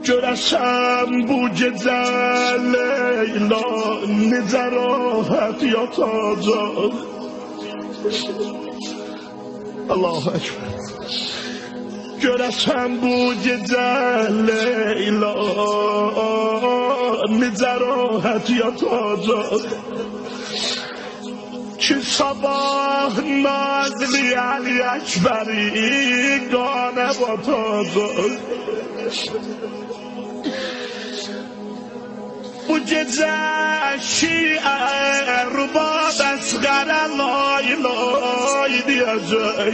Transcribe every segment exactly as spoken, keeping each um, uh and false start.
görəsən bu gecə Leyla necə rahat yatacaq. Allahu Ekber. Görəsən bu gecə Leyla necə rahat yatacaq ki sabah Nazli Ali Ekberi qanə batacaq. Bu gecə Şiə Rubab Əsqərə lay lay deyəcək.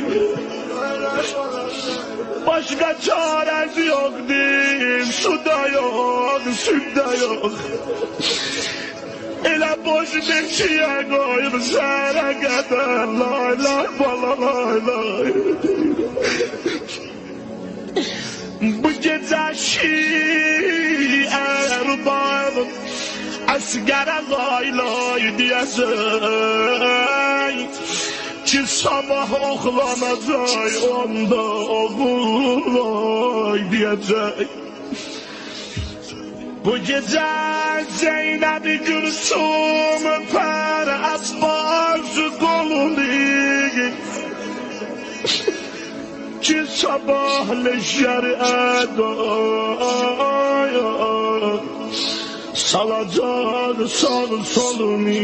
Başqa çarəsi yoxdur, su da yox, süd da yox. Elə boş meşiyə qoyub sərə qədər lay lay bala lay lay. Bu gecə Şiə Rubab Əsqərə lay lay deyəcək ki sabah oxlanacaq onda oğul vay deyəcək. Bu gecə Zeynəb-i Gülsüm Pər Abbas qolunu ki sabah leşər ədaya salacaq sal solunu.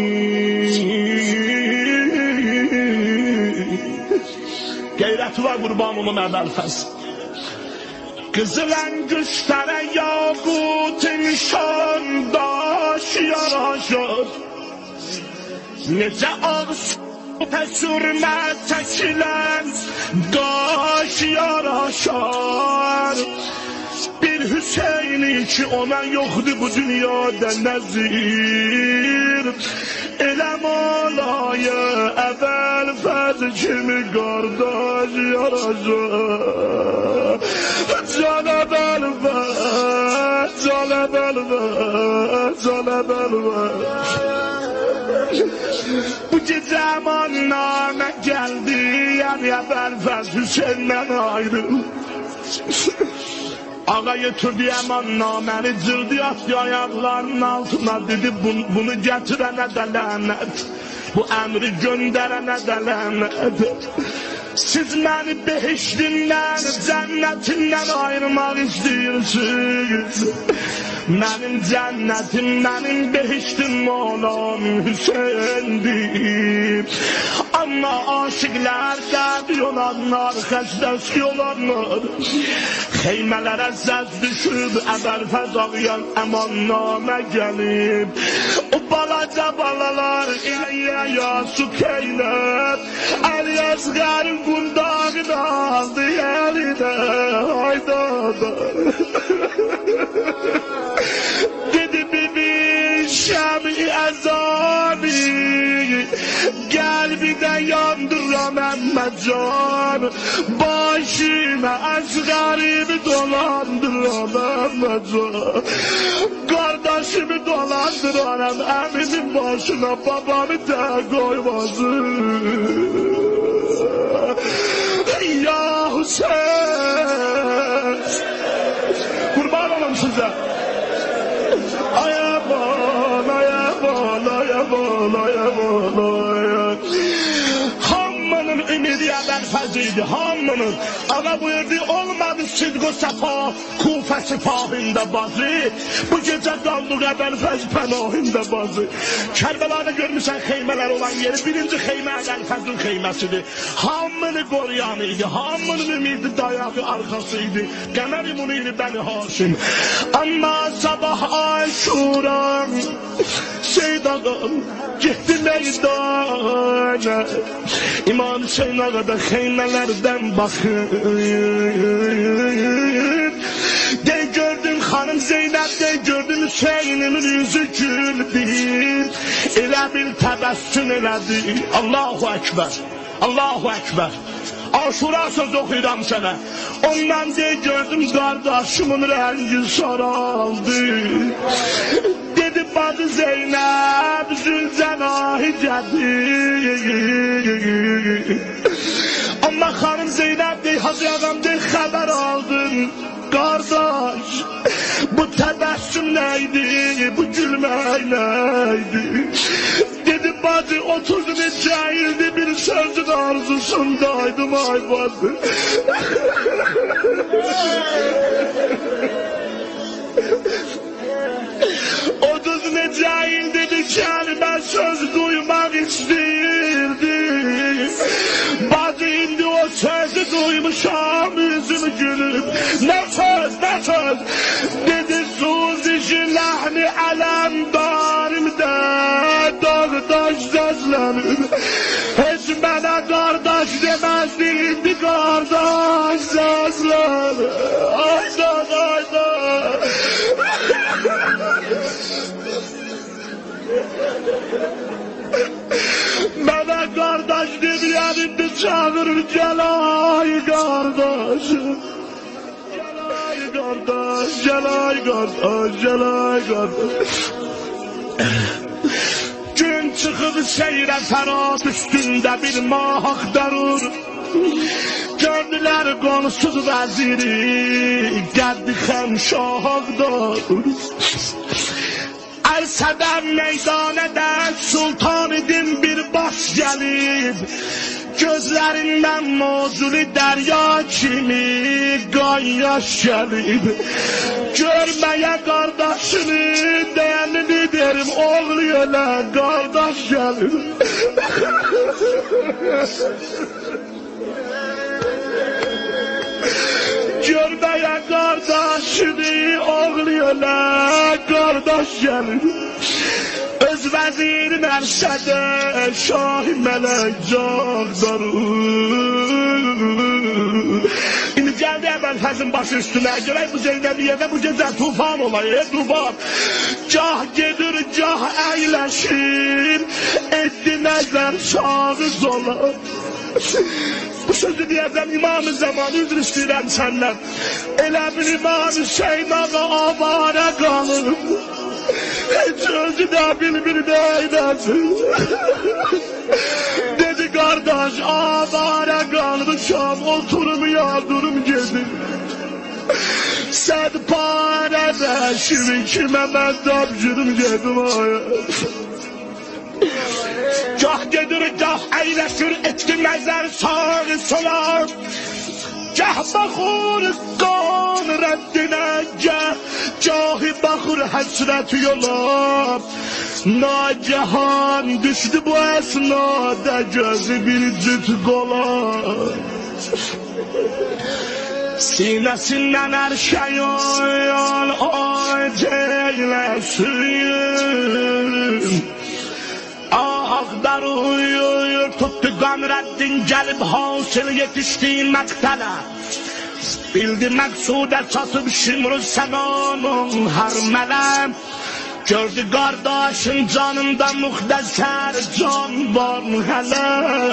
Qeyrəti var qurban olum əvvəlfəz. Qızılən qüstərə yaqut nişan daş yaraşır. Necə ağız sürmə çəkilən daş yaraşar. Bir Hüseyni ki ona yoxdur bu dünyada nəzir. Elə malaya əvvəl fəz kimi qardaş yaraşar. Canab əlvər, canab əlvər, canab əlvər. Bu gecə əmannamə gəldi, yəni əvvəl fəz Hüseyndən ayrı. Ağa götürdü əmannaməni, cırdı atdı ayaqlarının altına, dedi bunu gətirənə də lənət, bu əmri göndərənə də lənət. Siz məni behişdindən, cənnətindən ayırmaq istəyirsiniz. Mənim cənnətim, mənim behiştim olan Hüseyndir. Amma aşıqlar qəbi olanlar, xəstəsi olanlar xeymələrə səs düşüb, əvvəlfəz ağayan əmannamə gəlib. O balaca balalar ya su keylət, Əli Əsqərin qundağını aldı yərinə, hayda da. Dedi bibi Şəmi əzani, qəlbinə yandıram Əmməcan, başına Əsqərimi dolandıram Əmməcan. Kardeşimi dolandıram əminin başına, babamı da koymazım. Ya Hüseyin, kurban olum size. Ayaban, ayaban, ayaban, ayaban, ayaban. Hamının ümidi əvvəlfəziydi, hamının. Ağa buyurdu, olmadı sidq-o səfa, Kufə sifahində bazı. Bu gecə qaldı əvvəlfəz pənahində bazı. Kərbəlada görmüşsən xeymələr olan yeri, birinci xeymə əvvəlfəzin xeyməsidir. Hamını qoruyan idi, hamının ümidi dayağı arxasıydı. Qəmər imuniydi Bəni Haşim. Amma sabah Aşuram, Seyyid ağam, getdi meydana. İmam Hüseyin ağa da xeymələrdən baxır. De gördüm xanım Zeynəb, de gördüm Hüseynimin yüzü güldür. Elə bir təbəssüm elədi. Allahu Ekber, Allahu Ekber. Aşura söz okuyuram sana. Ondan de gördüm kardeşimin rengi saraldı. Dedi bacı Zeynep Zülcenahi geldi. Ama hanım Zeynep de Hacı ağam de haber aldın. Kardeş tebessüm neydi, bu gülmek neydi? Dedi bacı otuz neçə ildi bir sözün arzusundaydım ay bacı. Otuz neçə ildi bir ben söz duymak istəyirdim. Bacı indi o sözü duymuşam yüzümü gülüp. Ne söz ne söz dedi suzişi lehni alemdarimde dağdaş sözlenir. Hiç bana kardeş demezdi indi kardeş sözlenir. Aydan aydan. Bana kardeş demeyen indi çağırır gelay kardeş. Gelay kardeş, gelay kardeş, gelay kardeş. Gün çıkıp seyre ferhat üstünde bir mah darur. Gördüler konusuz veziri, geldi hemşahdır. Erseden meydanede sultan idim bir baş gelip. Gözlerinden mozuli derya kimi kan yaş gelip. Görmeye kardeşini değerli derim oğluyla kardeş gelip. Görmeye kardeşini oğluyla kardeş gelir. Öz veziri merşede şah-ı melek cağdarır. İndi geldi Əbəlfəzin başı üstüne. Görək bu Zeynəbiyyədə bu gecə tufan olayı, tufan. Cah gedir, cah əyləşir, etdi nəzər şahı zola. Bu sözü diyeceğim İmam-ı Zaman üzr istəyirəm səndən. Elə bir İmam Hüseyin ağa avara qalır. Hiç özü də bilmir neyləsin. Dedi kardeş avara qalmışam, oturmaya durum gedir. Sən parə bəşiri kimə mən tapşırım gedim aya. Gah gedir, gah əyləşir, etki nəzər sağı sola. Gah baxır qan rəddinə, gah gahi baxır həsrət yola. Nacahan düşdü bu əsnada gözü bir cüt qola. Sinəsindən hər şey oyan aceyləsin. Ağlar uyuyor tuttu Gamreddin gelip hasıl yetiştiğin məktələ. Bildi məqsudə çatıb şimru səmanın hər mələm. Gördü kardeşin canında muhtəsər can var hələ.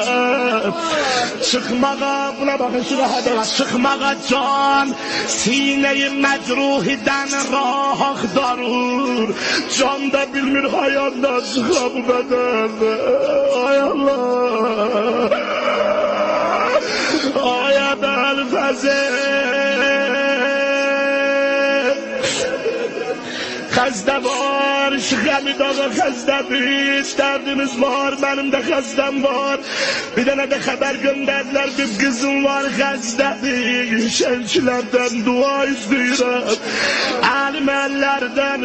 Çıkmağa, buna bakın şu rahadına, çıkmağa can sineyi məcruhidən rah axtarır. Can da bilmir hayatdan çıxa bu bədəndə. Ay Allah, ay Əbəlfəzil. Xəzdə var, Şıxəmid ağa xəzdədir, dərdimiz var, mənim də xəzdəm var. Bir dənə də xəbər göndərdilər, bir qızım var xəzdədir, şənkilərdən dua istəyirəm, əlim əllərdən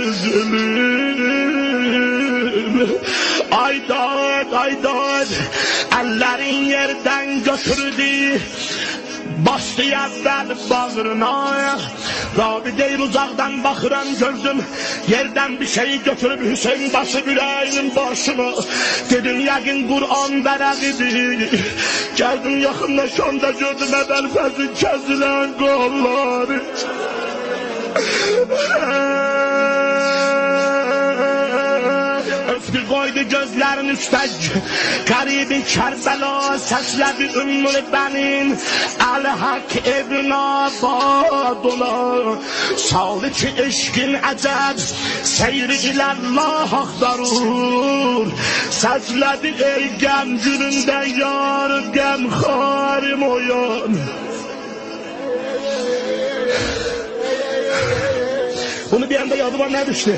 üzülür. Aydad, aydad, əllərin yerdən götürdü. Bastı əvvəl bağrına. Rabi deyir uzaqdan baxıram gördüm. Yerdən bir şeyi götürüb Hüseyin başı Büləyinin başına. Dedim yəqin Qur'an vərəqidir. Gəldim yaxınlaşanda gördüm Əbəlfəzin kəsilən qolları. Öftü koydu gözlerin üstte garibi Kerbela səslədi ümmül bənin Əl-Haq ibn Abadula saldı ki eşkin əcəb seyri iləllah axtarır səslədi ey qəm günündə yar qəm xarim oyan. Bunu deyəndə yadıma nə düşdü?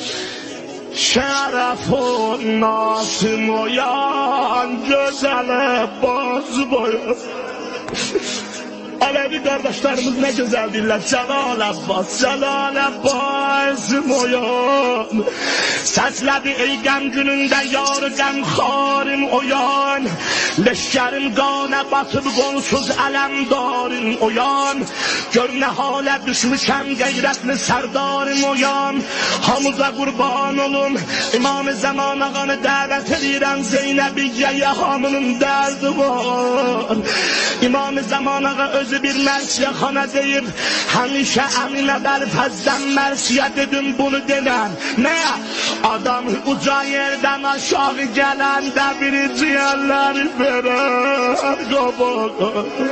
Şərəfun nasım oyan, gözələ boz boyan. Alevi kardeşlerimiz ne güzel diller. Celal Abbas, Celal Abbas moyan. Səslədi ey qəm günündə yar qəm xarım oyan. Leşkərim qana batıb qonsuz ələmdarım oyan. Gör nə halə düşmüşəm qeyrətli sərdarım oyan. Hamıza qurban olum, İmam-ı Zaman ağanı dəvət edirəm. Zeynəbiyyəyə hamının dərdi var. İmam-ı Zaman ağa özü bir mərsiyəxana deyib, həmişə əminə bəlfəzdən mərsiyə dedim bunu denəm. Nə? Adam uca yerdən aşağı gələndə biri ciyərləri verər qabağa.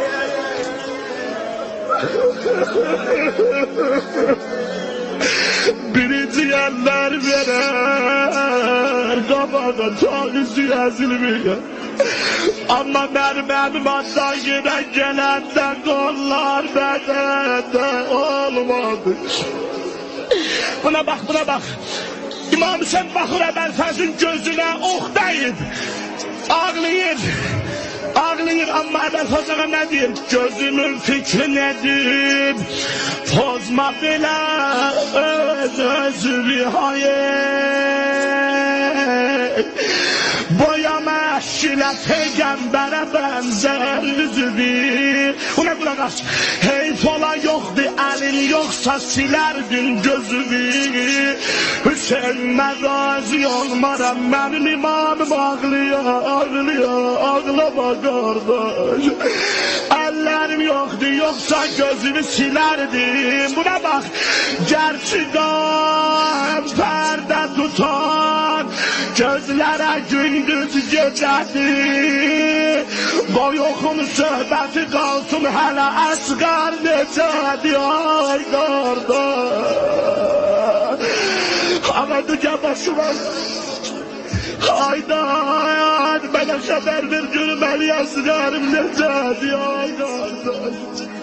Biri ciyərlər verər qabağa, tanısı əzilməyər. Amma mənim mənim addan gedən gələndə qollar bədəndə olmadı. Buna bax, buna bax. İmam Hüseyin baxır Əbəlfəzin gözünə ox dəyib. Ağlayır. Ağlayır, amma Əbəlfəz ağa nə deyir? Gözümün fikri nədir? Pozma belə öz özü hayır. Boyama əşkilə peyğəmbərə bənzər üzüdür. Buna qulaq as. Heyf ola yoxdur, əlin yoxsa silərdin gözüdür. Hüseyin məqazi olmaram, mənim imamım ağlıyor, ağlıyor, ağlama qardaş. Əllərim yoxdur, yoxsa gözümü silərdim. Buna bax, gerçidən pərdə tutan gözlərə gündüz gecədir. Qoy oxun söhbəti qalsın hələ əsqər necədir, ay qardaş. Ağadı gəl başıma. Aydan, mənə xəbər ver görüm əli əsqərim necədir, ay qardaş.